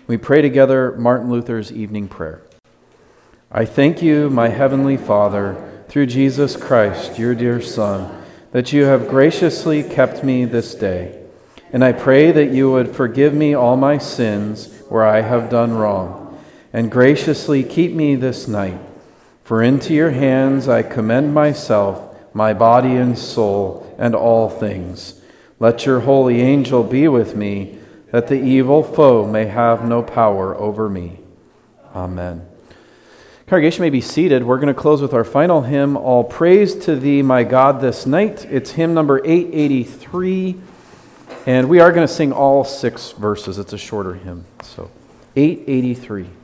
We pray together Martin Luther's evening prayer. I thank you, my heavenly Father, through Jesus Christ, your dear Son, that you have graciously kept me this day. And I pray that you would forgive me all my sins where I have done wrong, and graciously keep me this night. For into your hands I commend myself, my body and soul, and all things. Let your holy angel be with me, that the evil foe may have no power over me. Amen. Congregation may be seated. We're going to close with our final hymn, All Praise to Thee, My God, This Night. It's hymn number 883, and we are going to sing all 6 verses. It's a shorter hymn. So, 883.